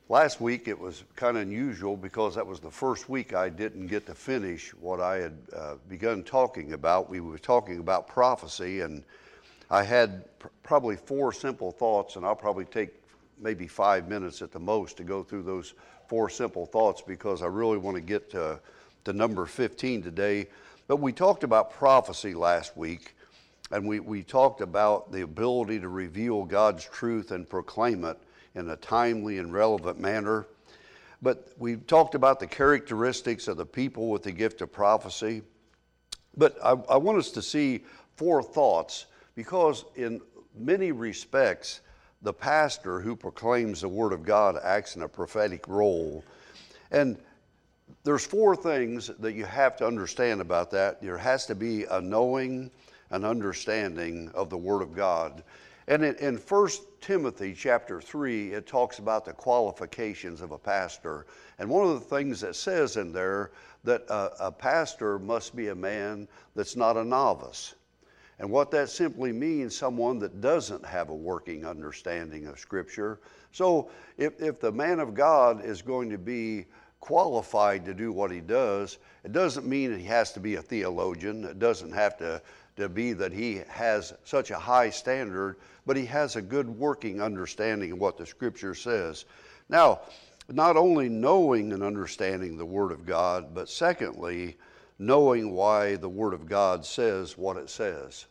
Last week it was kind of unusual because that was the first week I didn't get to finish what I had begun talking about. We were talking about prophecy, and I had probably 4 simple thoughts, and I'll probably take maybe 5 minutes at the most to go through those 4 simple thoughts because I really want to get to number 15 today. But we talked about prophecy last week, and we talked about the ability to reveal God's truth and proclaim it in a timely and relevant manner. But we talked about the characteristics of the people with the gift of prophecy. But I want us to see 4 thoughts because in many respects, the pastor who proclaims the Word of God acts in a prophetic role. And there's 4 things that you have to understand about that. There has to be a knowing, an understanding of the Word of God. And in 1 Timothy chapter 3, it talks about the qualifications of a pastor. And one of the things that says in there that a pastor must be a man that's not a novice. And what that simply means, someone that doesn't have a working understanding of Scripture. So if the man of God is going to be qualified to do what he does, it doesn't mean that he has to be a theologian. It doesn't have to be that he has such a high standard, but he has a good working understanding of what the Scripture says. Now, not only knowing and understanding the Word of God, but secondly, knowing why the Word of God says what it says.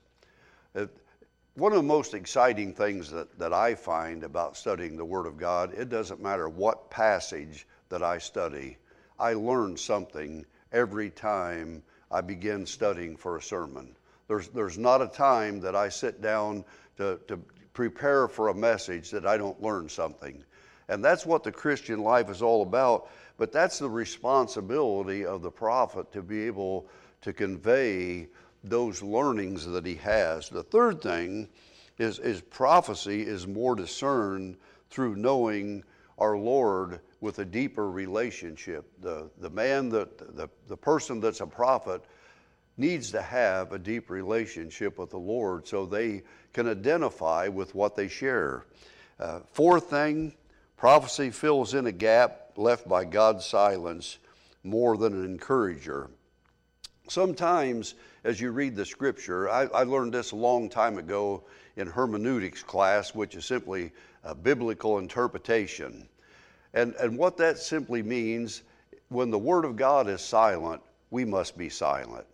One of the most exciting things that I find about studying the Word of God, it doesn't matter what passage that I study, I learn something every time I begin studying for a sermon. There's not a time that I sit down to prepare for a message that I don't learn something. And that's what the Christian life is all about. But that's the responsibility of the prophet to be able to convey those learnings that he has. The third thing is prophecy is more discerned through knowing our Lord with a deeper relationship. The person that's a prophet needs to have a deep relationship with the Lord so they can identify with what they share. Fourth thing, prophecy fills in a gap left by God's silence more than an encourager. Sometimes as you read the Scripture, I learned this a long time ago in hermeneutics class, which is simply biblical interpretation. And what that simply means, when the Word of God is silent, we must be silent.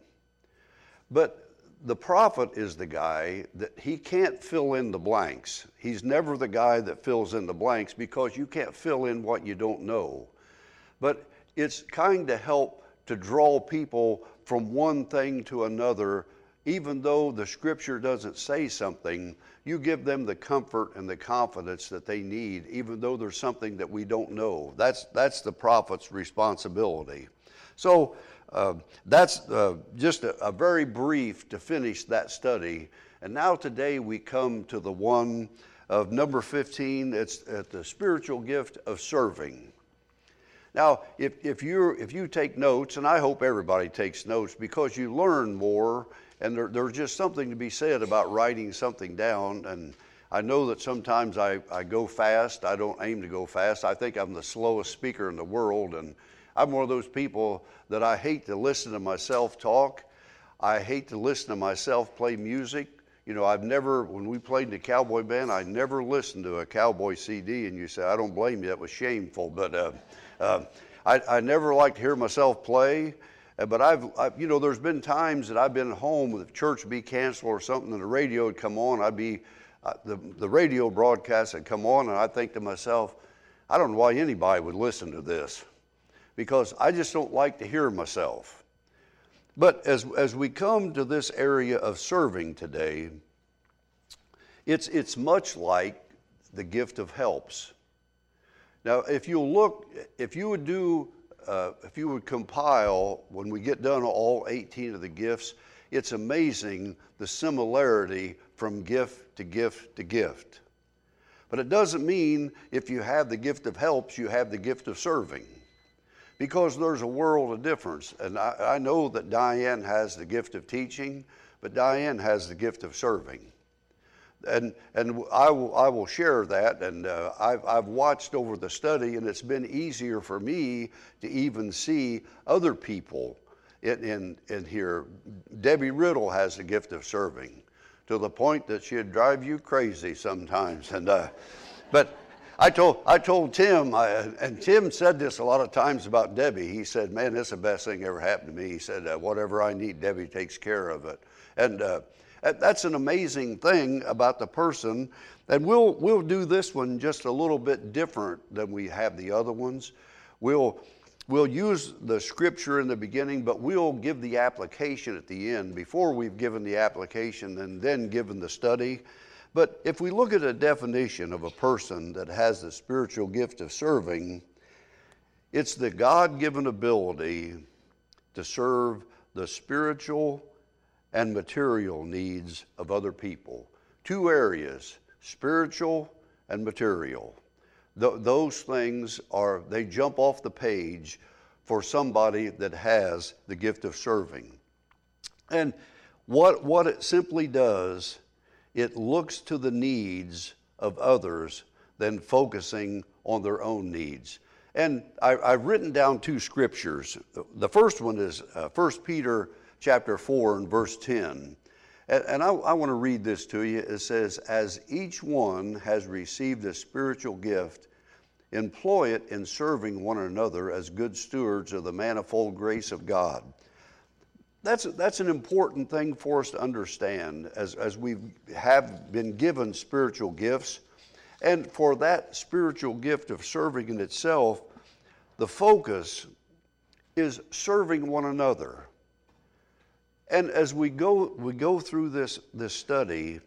But the prophet is the guy that he can't fill in the blanks. He's never the guy that fills in the blanks because you can't fill in what you don't know. But it's kind of help to draw people from one thing to another. Even though the Scripture doesn't say something, you give them the comfort and the confidence that they need, even though there's something that we don't know. That's the prophet's responsibility. So that's just a very brief to finish that study. And now today we come to the one of number 15. It's at the spiritual gift of serving. Now, if you take notes, and I hope everybody takes notes because you learn more, and there's just something to be said about writing something down. And I know that sometimes I go fast. I don't aim to go fast. I think I'm the slowest speaker in the world, and I'm one of those people that I hate to listen to myself talk. I hate to listen to myself play music. You know, when we played in the cowboy band, I never listened to a cowboy CD, and you say, I don't blame you, that was shameful. But I never like to hear myself play. But there's been times that I've been home with church be canceled or something, and the radio would come on. The radio broadcast had come on, and I think to myself, I don't know why anybody would listen to this, because I just don't like to hear myself. But as we come to this area of serving today, it's much like the gift of helps. Now, if you would compile, when we get done all 18 of the gifts, it's amazing the similarity from gift to gift to gift. But it doesn't mean if you have the gift of helps, you have the gift of serving, because there's a world of difference. And I know that Diane has the gift of teaching, but Diane has the gift of serving. And I will share that. And I've watched over the study, and it's been easier for me to even see other people in here. Debbie Riddle has the gift of serving, to the point that she'd drive you crazy sometimes. And but I told Tim, and Tim said this a lot of times about Debbie. He said, "Man, this is the best thing ever happened to me." He said, "Whatever I need, Debbie takes care of it." And that's an amazing thing about the person. And we'll do this one just a little bit different than we have the other ones. We'll use the scripture in the beginning, but we'll give the application at the end before we've given the application and then given the study. But if we look at a definition of a person that has the spiritual gift of serving, it's the God-given ability to serve the spiritual and material needs of other people. Two areas, spiritual and material. Those things they jump off the page for somebody that has the gift of serving. And what it simply does, it looks to the needs of others than focusing on their own needs. And I've written down two scriptures. The first one is 1 Peter chapter 4 and verse 10. And I want to read this to you. It says, "As each one has received a spiritual gift, employ it in serving one another as good stewards of the manifold grace of God." That's an important thing for us to understand as we have been given spiritual gifts. And for that spiritual gift of serving in itself, the focus is serving one another. And as we go through this study,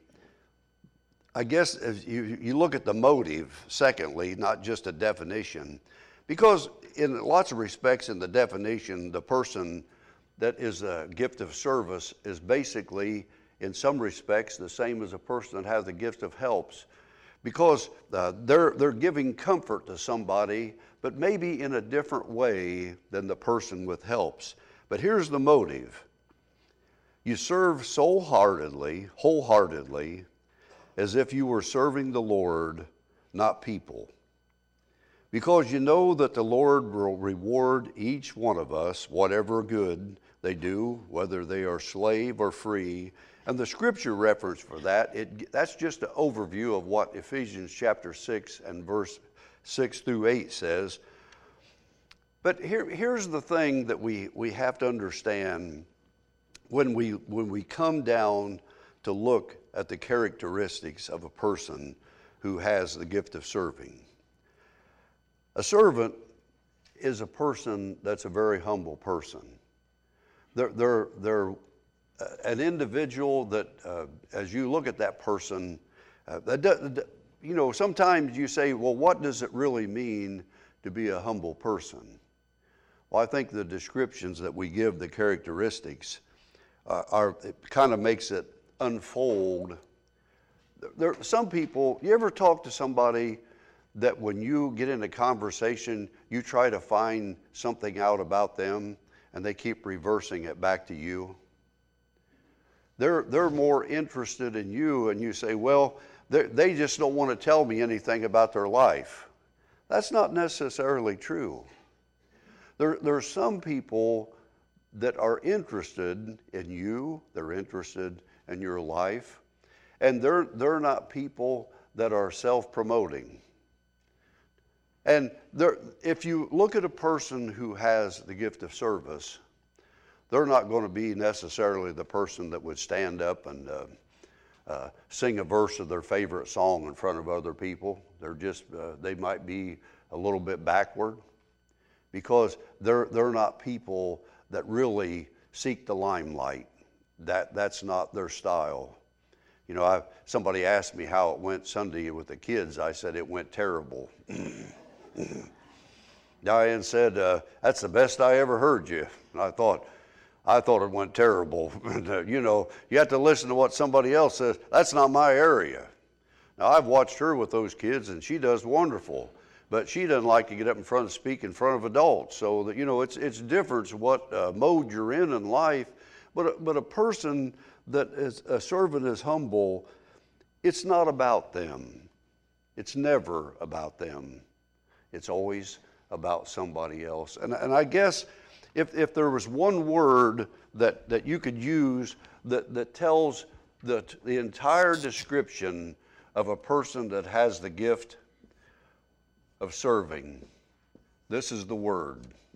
I guess as you look at the motive, secondly, not just a definition, because in lots of respects in the definition, the person that is a gift of service is basically, in some respects, the same as a person that has the gift of helps, because they're giving comfort to somebody, but maybe in a different way than the person with helps. But here's the motive. You serve wholeheartedly, as if you were serving the Lord, not people. Because you know that the Lord will reward each one of us, whatever good they do, whether they are slave or free. And the scripture reference for that's just an overview of what Ephesians chapter 6 and verse 6 through 8 says. But here's the thing that we have to understand when we come down to look at the characteristics of a person who has the gift of serving. A servant is a person that's a very humble person. They're an individual that, as you look at that person, sometimes you say, well, what does it really mean to be a humble person? Well, I think the descriptions that we give, the characteristics, it kind of makes it unfold. Some people, you ever talk to somebody that when you get in a conversation, you try to find something out about them and they keep reversing it back to you? They're more interested in you, and you say, well, they just don't want to tell me anything about their life. That's not necessarily true. There are some people that are interested in you, they're interested in your life, and they're not people that are self-promoting. And if you look at a person who has the gift of service, they're not going to be necessarily the person that would stand up and sing a verse of their favorite song in front of other people. They might be a little bit backward, because they're not people that really seek the limelight. That's not their style. Somebody asked me how it went Sunday with the kids. I said it went terrible. Diane said, that's the best I ever heard you. And I thought it went terrible. And, you have to listen to what somebody else says. That's not my area. Now, I've watched her with those kids, and she does wonderful. But she doesn't like to get up in front and speak in front of adults. So that, it's different what mode you're in life. But a person that is a servant is humble. It's not about them. It's never about them. It's always about somebody else. And I guess if there was one word that you could use that tells the entire description of a person that has the gift of serving, this is the word.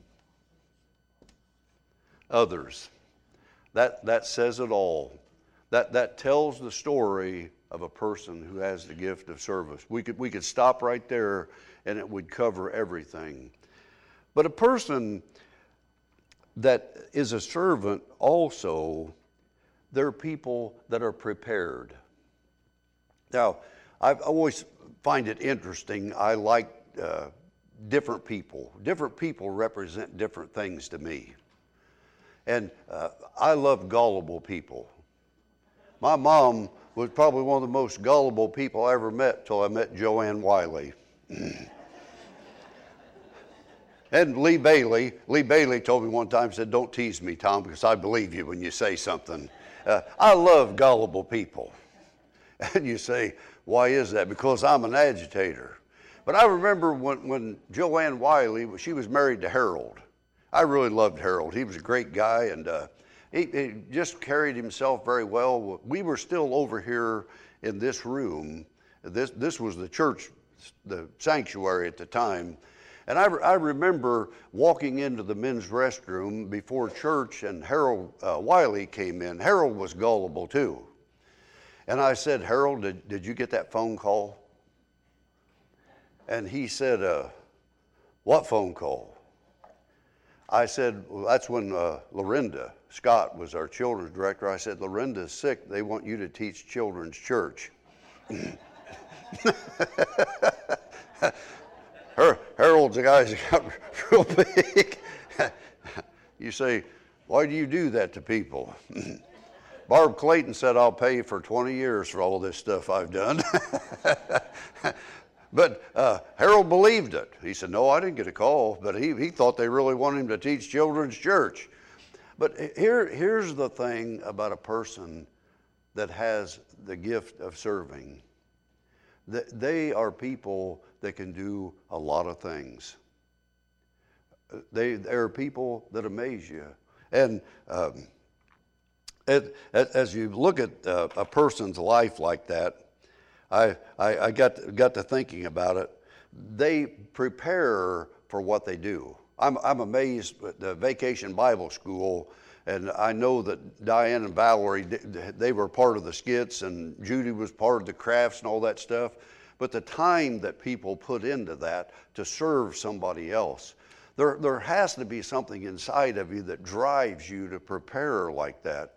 Others. That says it all. That tells the story of a person who has the gift of service. We could stop right there and it would cover everything. But a person that is a servant also, they're people that are prepared. Now, I always find it interesting. I like different people. Different people represent different things to me. And I love gullible people. My mom was probably one of the most gullible people I ever met till I met Joanne Wiley. And Lee Bailey told me one time, said, "Don't tease me, Tom, because I believe you when you say something." I love gullible people. And you say, why is that? Because I'm an agitator. But I remember when Joanne Wiley, she was married to Harold. I really loved Harold. He was a great guy, and he just carried himself very well. We were still over here in this room. This was the church, the sanctuary at the time. And I remember walking into the men's restroom before church, and Harold Wiley came in. Harold was gullible too. And I said, "Harold, did you get that phone call?" And he said, "What phone call?" I said, "Well, that's when Lorinda Scott was our children's director." I said, "Lorinda's sick. They want you to teach children's church." Harold's a guy that got real big. You say, "Why do you do that to people?" Barb Clayton said, "I'll pay you for 20 years for all this stuff I've done." But Harold believed it. He said, "No, I didn't get a call," but he thought they really wanted him to teach children's church. But here's the thing about a person that has the gift of serving. They are people that can do a lot of things. They are people that amaze you. And as you look at a person's life like that, I got to thinking about it. They prepare for what they do. I'm amazed at the Vacation Bible School, and I know that Diane and Valerie, they were part of the skits, and Judy was part of the crafts and all that stuff. But the time that people put into that to serve somebody else, there has to be something inside of you that drives you to prepare like that.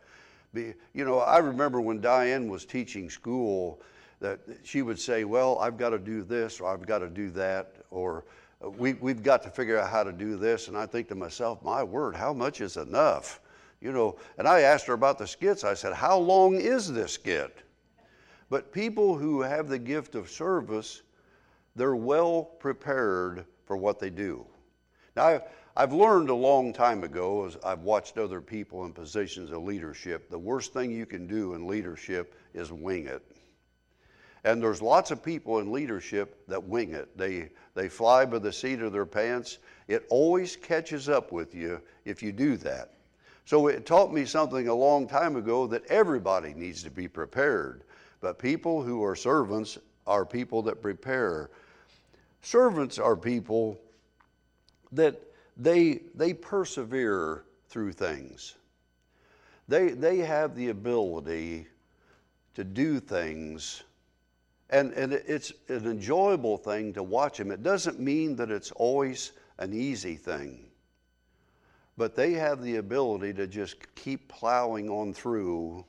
I remember when Diane was teaching school, that she would say, "Well, I've got to do this, or I've got to do that, or we've got to figure out how to do this." And I think to myself, my word, how much is enough? And I asked her about the skits. I said, "How long is this skit?" But people who have the gift of service, they're well prepared for what they do. Now, I've learned a long time ago, as I've watched other people in positions of leadership, the worst thing you can do in leadership is wing it. And there's lots of people in leadership that wing it. They fly by the seat of their pants. It always catches up with you if you do that. So it taught me something a long time ago, that everybody needs to be prepared. But people who are servants are people that prepare. Servants are people that they persevere through things. They have the ability to do things, and it's an enjoyable thing to watch them. It doesn't mean that it's always an easy thing, but they have the ability to just keep plowing on through.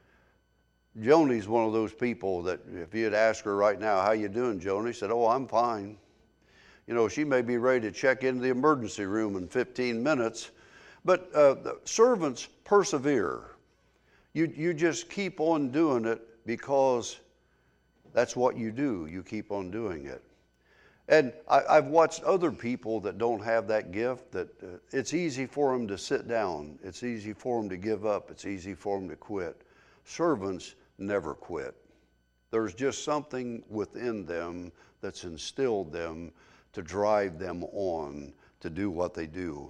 Joni's one of those people that if you had asked her right now, "How you doing, Joni?" said, "Oh, I'm fine." She may be ready to check into the emergency room in 15 minutes, but the servants persevere. You just keep on doing it because that's what you do. You keep on doing it. And I've watched other people that don't have that gift, that it's easy for them to sit down. It's easy for them to give up. It's easy for them to quit. Servants never quit. There's just something within them that's instilled them to drive them on to do what they do.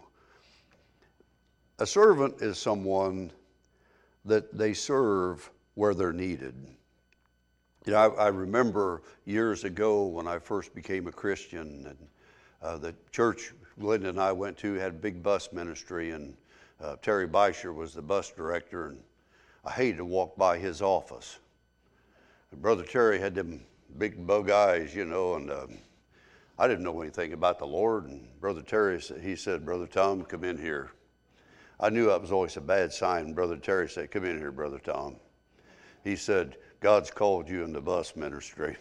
A servant is someone that they serve where they're needed. You know, I remember years ago when I first became a Christian, and the church Glenda and I went to had a big bus ministry, and Terry Beischer was the bus director, and I hated to walk by his office. And Brother Terry had them big bug eyes, you know, and I didn't know anything about the Lord. And Brother Terry, he said, "Brother Tom, come in here." I knew that was always a bad sign. Brother Terry said, "Come in here, Brother Tom." He said, "God's called you in the bus ministry."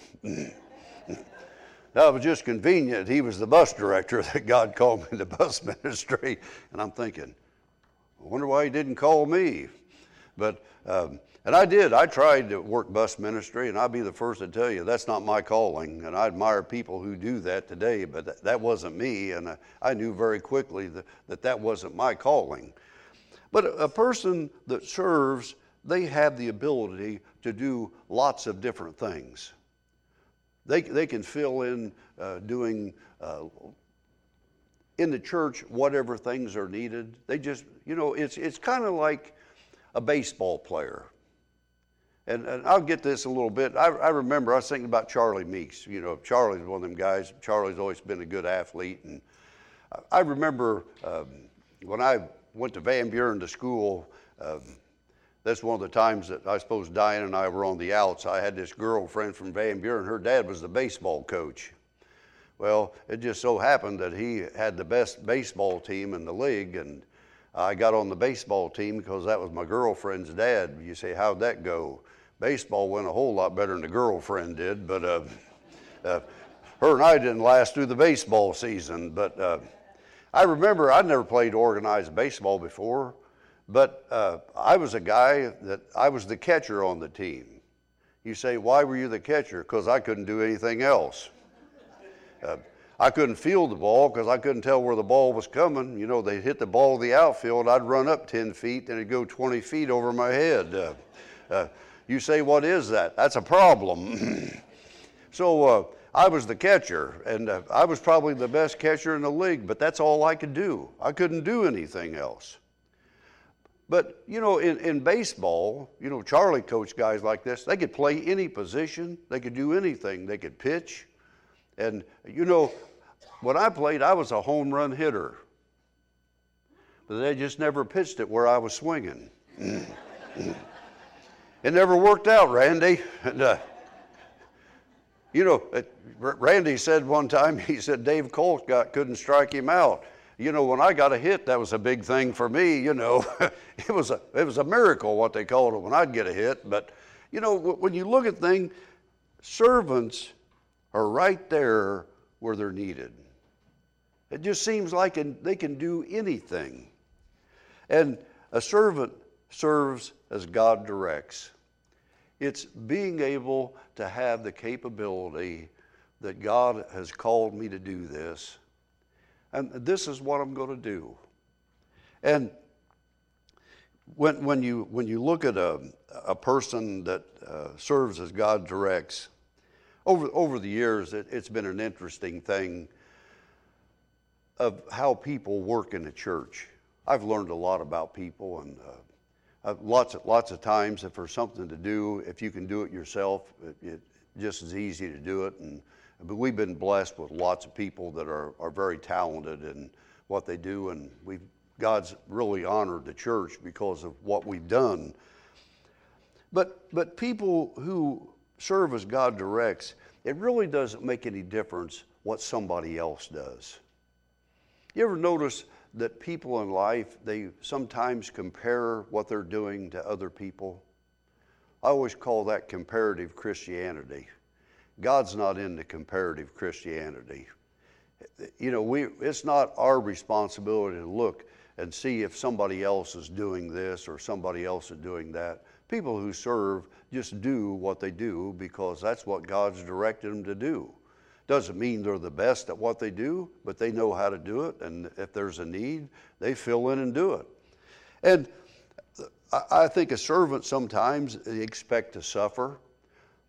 Now, it was just convenient. He was the bus director that God called me in the bus ministry. And I'm thinking, I wonder why he didn't call me. But, and I did. I tried to work bus ministry, and I'll be the first to tell you that's not my calling. And I admire people who do that today, but that wasn't me. And I knew very quickly that wasn't my calling. But a person that serves, they have the ability to do lots of different things. They can fill in doing in the church whatever things are needed. They just, you know, it's kind of like a baseball player. And I'll get this a little bit. I remember I was thinking about Charlie Meeks. You know, Charlie's one of them guys. Charlie's always been a good athlete. And I remember when I went to Van Buren to school, that's one of the times that I suppose Diane and I were on the outs. I had this girlfriend from Van Buren. Her dad was the baseball coach. Well, it just so happened that he had the best baseball team in the league, and I got on the baseball team because that was my girlfriend's dad. You say, how'd that go? Baseball went a whole lot better than the girlfriend did, but her and I didn't last through the baseball season. But I remember I'd never played organized baseball before. But I was a guy that I was the catcher on the team. You say, why were you the catcher? Because I couldn't do anything else. I couldn't field the ball because I couldn't tell where the ball was coming. You know, they'd hit the ball in the outfield. I'd run up 10 feet and it'd go 20 feet over my head. You say, what is that? That's a problem. So I was the catcher, and I was probably the best catcher in the league, but that's all I could do. I couldn't do anything else. But, you know, in baseball, you know, Charlie coached guys like this. They could play any position. They could do anything. They could pitch. And, you know, when I played, I was a home run hitter. But they just never pitched it where I was swinging. It never worked out, Randy. And, you know, Randy said one time, he said Dave Colt couldn't strike him out. You know, when I got a hit, that was a big thing for me, you know. It was a miracle, what they called it, when I'd get a hit. But, you know, when you look at things, servants are right there where they're needed. It just seems like they can do anything. And a servant serves as God directs. It's being able to have the capability that God has called me to do this. And this is what I'm going to do. And when you look at a person that serves as God directs, over the years, it's been an interesting thing of how people work in the church. I've learned a lot about people, and lots of times, if there's something to do, if you can do it yourself, it just as easy to do it. But we've been blessed with lots of people that are very talented in what they do, and God's really honored the church because of what we've done. But people who serve as God directs, it really doesn't make any difference what somebody else does. You ever notice that people in life, they sometimes compare what they're doing to other people? I always call that comparative Christianity. God's not into comparative Christianity. You know, it's not our responsibility to look and see if somebody else is doing this or somebody else is doing that. People who serve just do what they do because that's what God's directed them to do. Doesn't mean they're the best at what they do, but they know how to do it, and if there's a need, they fill in and do it. And I think a servant sometimes expect to suffer.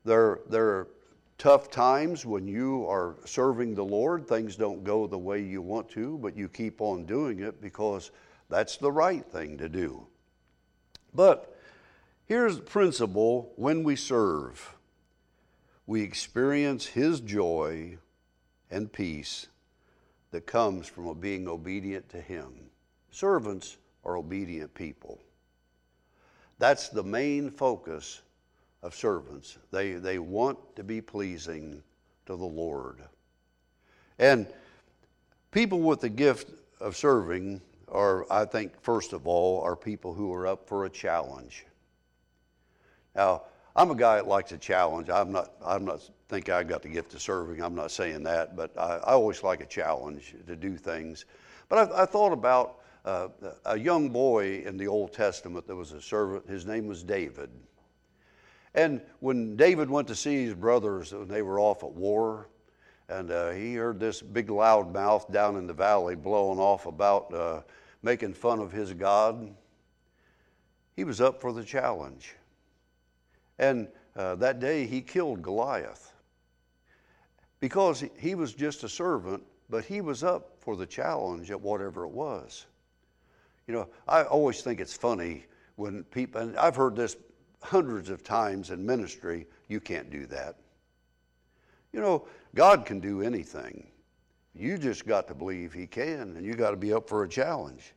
There are tough times when you are serving the Lord. Things don't go the way you want to, but you keep on doing it because that's the right thing to do. But here's the principle: when we serve, we experience His joy and peace that comes from being obedient to Him. Servants are obedient people. That's the main focus of servants. They want to be pleasing to the Lord. And people with the gift of serving are, I think, first of all, are people who are up for a challenge. Now, I'm a guy that likes a challenge. I'm not think I got the gift of serving. I'm not saying that, but I always like a challenge to do things. But I thought about a young boy in the Old Testament that was a servant. His name was David. And when David went to see his brothers when they were off at war, and he heard this big loud mouth down in the valley blowing off about making fun of his God, he was up for the challenge. And that day he killed Goliath. Because he was just a servant, but he was up for the challenge at whatever it was. You know, I always think it's funny when people, and I've heard this hundreds of times in ministry, you can't do that. You know, God can do anything. You just got to believe He can, and you got to be up for a challenge.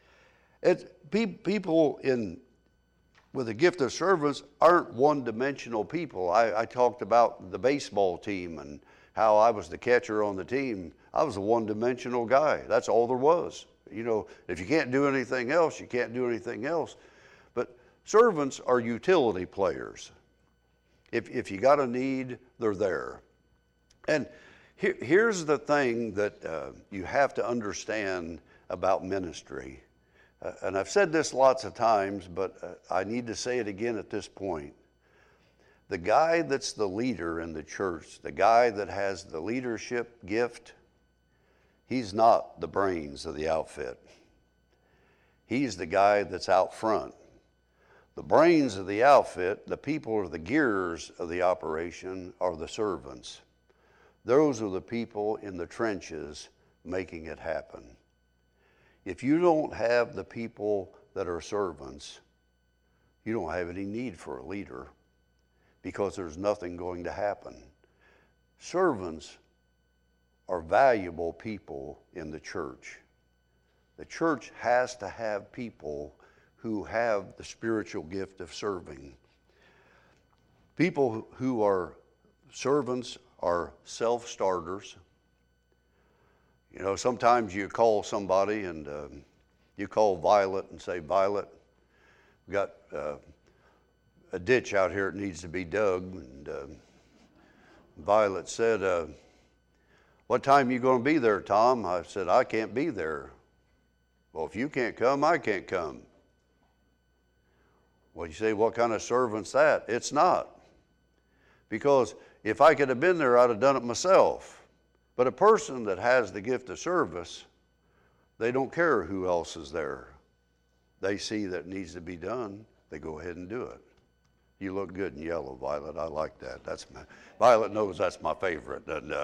People with a gift of service aren't one-dimensional people. I talked about the baseball team and how I was the catcher on the team. I was a one-dimensional guy. That's all there was. You know, if you can't do anything else, you can't do anything else. But servants are utility players. If you got a need, they're there. And here's the thing that you have to understand about ministry. And I've said this lots of times, but I need to say it again at this point. The guy that's the leader in the church, the guy that has the leadership gift, he's not the brains of the outfit. He's the guy that's out front. The brains of the outfit, the people or the gears of the operation are the servants. Those are the people in the trenches making it happen. If you don't have the people that are servants, you don't have any need for a leader because there's nothing going to happen. Servants are valuable people in the church. The church has to have people who have the spiritual gift of serving. People who are servants are self-starters. You know, sometimes you call somebody and you call Violet and say, Violet, we've got a ditch out here that needs to be dug. And Violet said, what time are you going to be there, Tom? I said, I can't be there. Well, if you can't come, I can't come. Well, you say, what kind of servant's that? It's not. Because if I could have been there, I'd have done it myself. But a person that has the gift of service, they don't care who else is there. They see that it needs to be done, they go ahead and do it. You look good in yellow, Violet. I like that. Violet knows that's my favorite. And,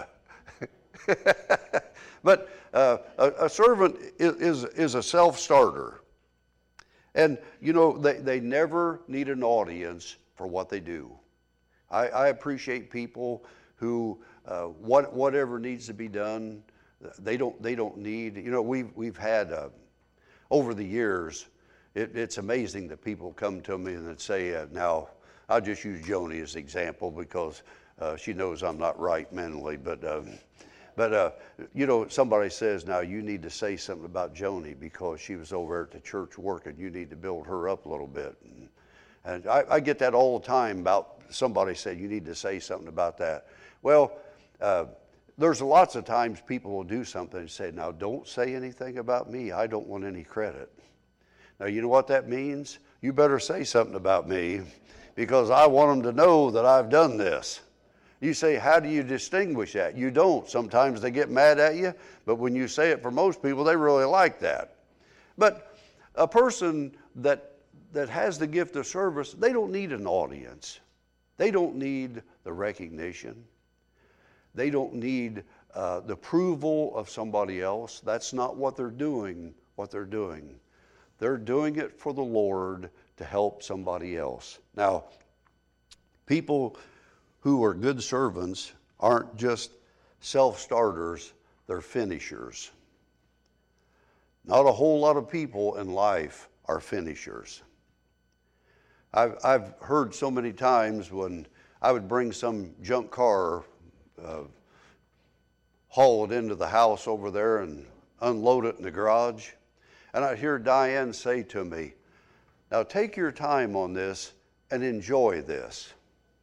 but a servant is a self-starter. And, you know, they never need an audience for what they do. I appreciate people who, whatever needs to be done, they don't need, you know, we've had, over the years, it's amazing that people come to me and say, now, I'll just use Joni as an example because she knows I'm not right mentally, but you know, somebody says, now you need to say something about Joni because she was over at the church working. You need to build her up a little bit. And I get that all the time about somebody said, you need to say something about that. Well, there's lots of times people will do something and say, now don't say anything about me. I don't want any credit. Now, you know what that means? You better say something about me because I want them to know that I've done this. You say, how do you distinguish that? You don't. Sometimes they get mad at you, but when you say it for most people, they really like that. But a person that has the gift of service, they don't need an audience. They don't need the recognition. They don't need the approval of somebody else. That's not what they're doing. They're doing it for the Lord to help somebody else. Now, people who are good servants aren't just self-starters, they're finishers. Not a whole lot of people in life are finishers. I've heard so many times when I would bring some junk car, haul it into the house over there and unload it in the garage, and I'd hear Diane say to me, "Now take your time on this and enjoy this."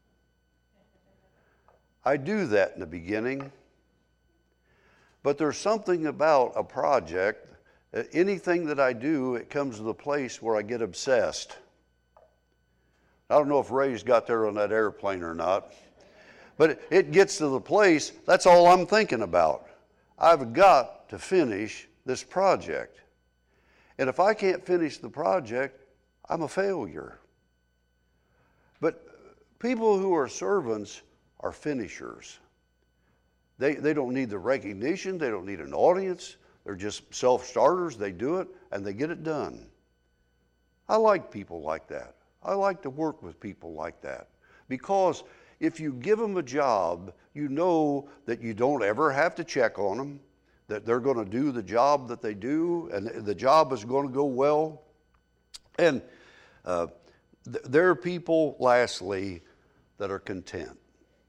I do that in the beginning, but there's something about a project, anything that I do, it comes to the place where I get obsessed. I don't know if Ray's got there on that airplane or not, but it gets to the place, that's all I'm thinking about. I've got to finish this project. And if I can't finish the project, I'm a failure. But people who are servants are finishers. They don't need the recognition, they don't need an audience, they're just self-starters, they do it, and they get it done. I like people like that. I like to work with people like that, because if you give them a job, you know that you don't ever have to check on them, that they're going to do the job that they do, and the job is going to go well. And there are people, lastly, that are content.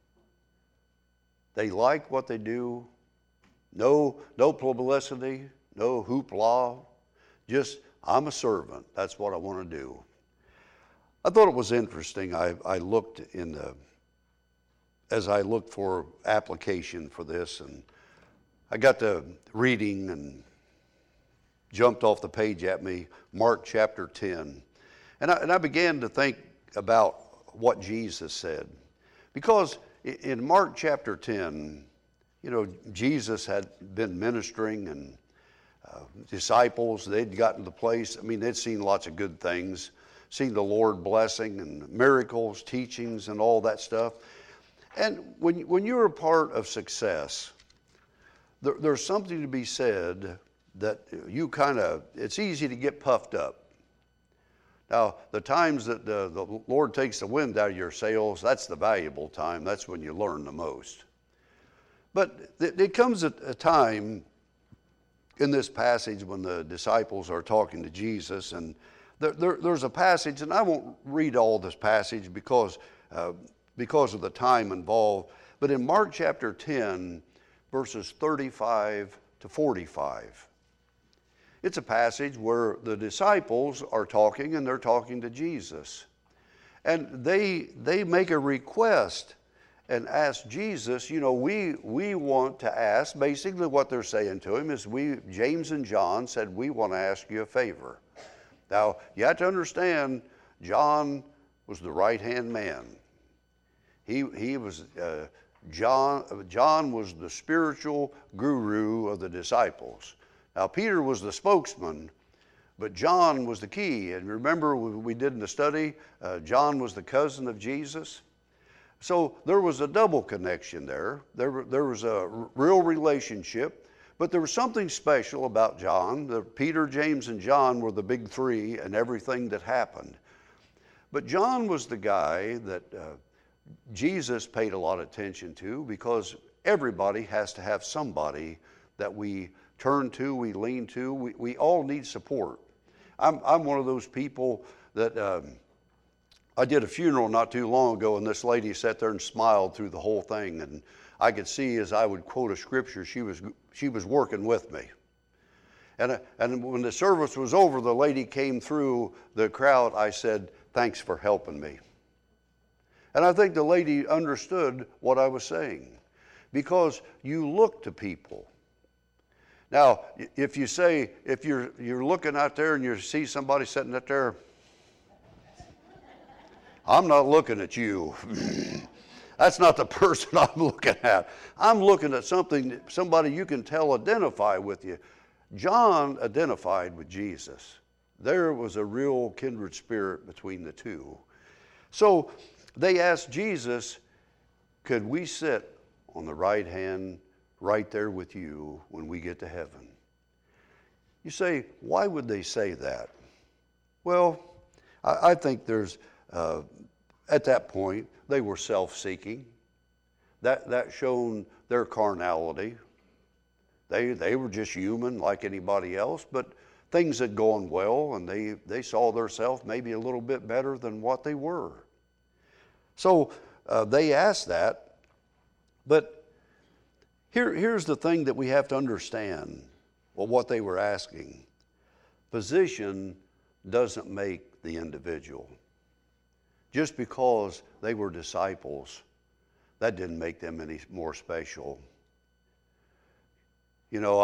They like what they do. No publicity, no hoopla. Just, I'm a servant. That's what I want to do. I thought it was interesting. I looked as I looked for application for this, and I got to reading and jumped off the page at me, Mark chapter 10. And I began to think about what Jesus said. Because in Mark chapter 10, you know, Jesus had been ministering, and disciples, they'd gotten to the place, I mean, they'd seen lots of good things, seen the Lord blessing and miracles, teachings, and all that stuff. And when you're a part of success, there's something to be said that you it's easy to get puffed up. Now, the times that the Lord takes the wind out of your sails, that's the valuable time. That's when you learn the most. But it comes at a time in this passage when the disciples are talking to Jesus, and there's a passage, and I won't read all this passage because of the time involved, but in Mark chapter 10, verses 35 to 45, it's a passage where the disciples are talking, and they're talking to Jesus. And they make a request and ask Jesus, you know, we want to ask, basically what they're saying to him is, James and John said, we want to ask you a favor. Now, you have to understand, John was the right-hand man. He was, John was the spiritual guru of the disciples. Now, Peter was the spokesman, but John was the key. And remember, we did in the study, John was the cousin of Jesus. So there was a double connection there. There was a real relationship, but there was something special about John. Peter, James, and John were the big three in everything that happened. But John was the guy that Jesus paid a lot of attention to, because everybody has to have somebody that we turn to, we lean to. We all need support. I'm one of those people that I did a funeral not too long ago, and this lady sat there and smiled through the whole thing, and I could see as I would quote a scripture, she was working with me. And when the service was over, the lady came through the crowd. I said, "Thanks for helping me." And I think the lady understood what I was saying, because you look to people. Now, if you're looking out there and you see somebody sitting out there, I'm not looking at you. That's not the person I'm looking at. I'm looking at somebody you can tell identify with you. John identified with Jesus. There was a real kindred spirit between the two. So they asked Jesus, could we sit on the right hand right there with you when we get to heaven? You say, why would they say that? Well, I think there's, at that point, they were self-seeking. That shown their carnality. They were just human like anybody else, but things had gone well, and they saw themselves maybe a little bit better than what they were. So they asked that, but here's the thing that we have to understand, well, what they were asking. Position doesn't make the individual. Just because they were disciples, that didn't make them any more special. You know,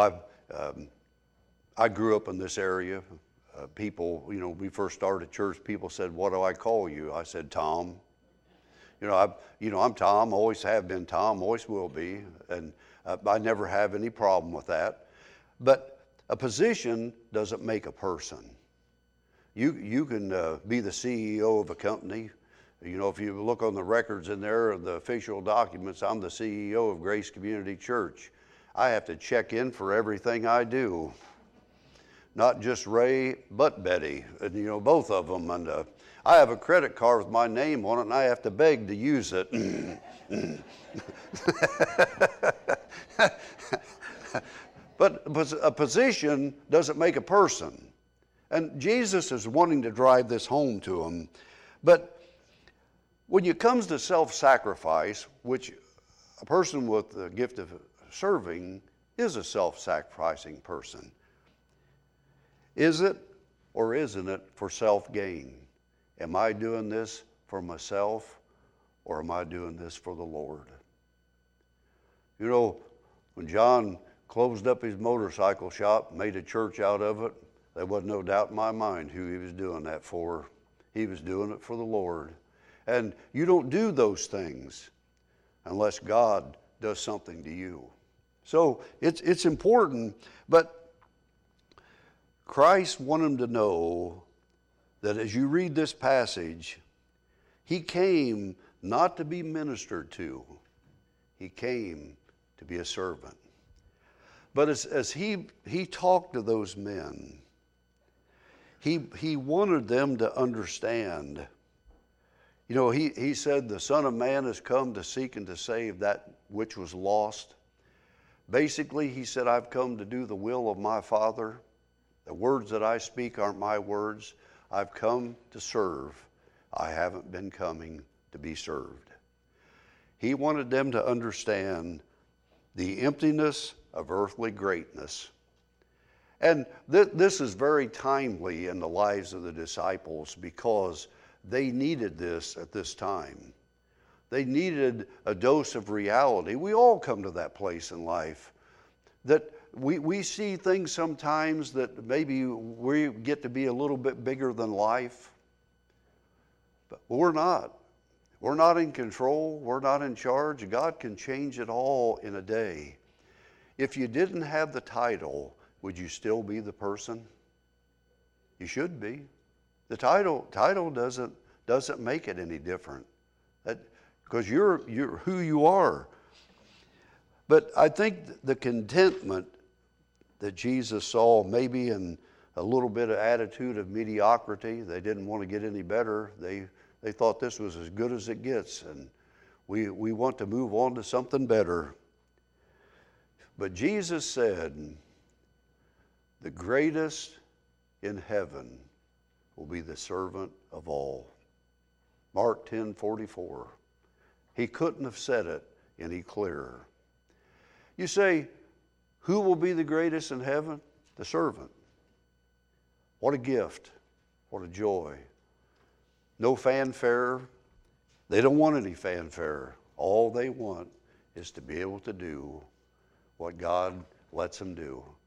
I grew up in this area. People, you know, we first started church, people said, what do I call you? I said, Tom. I'm Tom, always have been Tom, always will be, and I never have any problem with that. But a position doesn't make a person. You can be the CEO of a company. You know, if you look on the records in there, the official documents, I'm the CEO of Grace Community Church. I have to check in for everything I do. Not just Ray, but Betty, and you know, both of them. And I have a credit card with my name on it, and I have to beg to use it. But a position doesn't make a person. And Jesus is wanting to drive this home to them. But when it comes to self-sacrifice, which a person with the gift of serving is a self-sacrificing person, is it or isn't it for self-gain? Am I doing this for myself, or am I doing this for the Lord? You know, when John closed up his motorcycle shop, made a church out of it, there wasn't no doubt in my mind who he was doing that for. He was doing it for the Lord. And you don't do those things unless God does something to you. So it's important, but Christ wanted them to know that as you read this passage, he came not to be ministered to. He came to be a servant. But as he talked to those men, he wanted them to understand. You know, he said, the Son of Man has come to seek and to save that which was lost. Basically, he said, I've come to do the will of my Father. The words that I speak aren't my words. I've come to serve. I haven't been coming to be served. He wanted them to understand the emptiness of earthly greatness. And this is very timely in the lives of the disciples because they needed this at this time. They needed a dose of reality. We all come to that place in life that we see things sometimes that maybe we get to be a little bit bigger than life. But we're not. We're not in control. We're not in charge. God can change it all in a day. If you didn't have the title, would you still be the person? You should be. The title doesn't make it any different. Because you're who you are. But I think the contentment that Jesus saw, maybe in a little bit of attitude of mediocrity, they didn't want to get any better. They thought this was as good as it gets, and we want to move on to something better. But Jesus said, the greatest in heaven will be the servant of all. Mark 10:44. He couldn't have said it any clearer. You say, who will be the greatest in heaven? The servant. What a gift. What a joy. No fanfare. They don't want any fanfare. All they want is to be able to do what God lets them do.